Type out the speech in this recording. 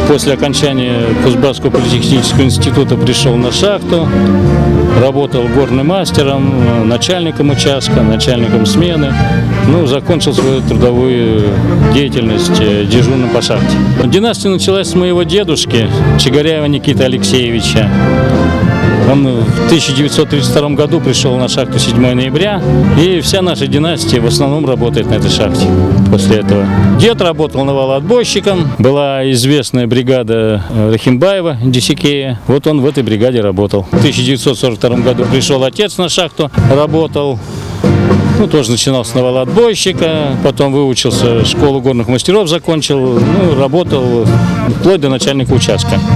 После окончания Кузбасского политехнического института пришел на шахту, работал горным мастером, начальником участка, начальником смены. Закончил свою трудовую деятельность дежурным по шахте. Династия началась с моего дедушки, Чигаряева Никиты Алексеевича. Он в 1932 году пришел на шахту 7 ноября, и вся наша династия в основном работает на этой шахте после этого. Дед работал навалоотбойщиком, была известная бригада Рахимбаева, Десикея, вот он в этой бригаде работал. В 1942 году пришел отец на шахту, работал. Тоже начинал с навалоотбойщика, потом выучился, школу горных мастеров закончил, работал вплоть до начальника участка.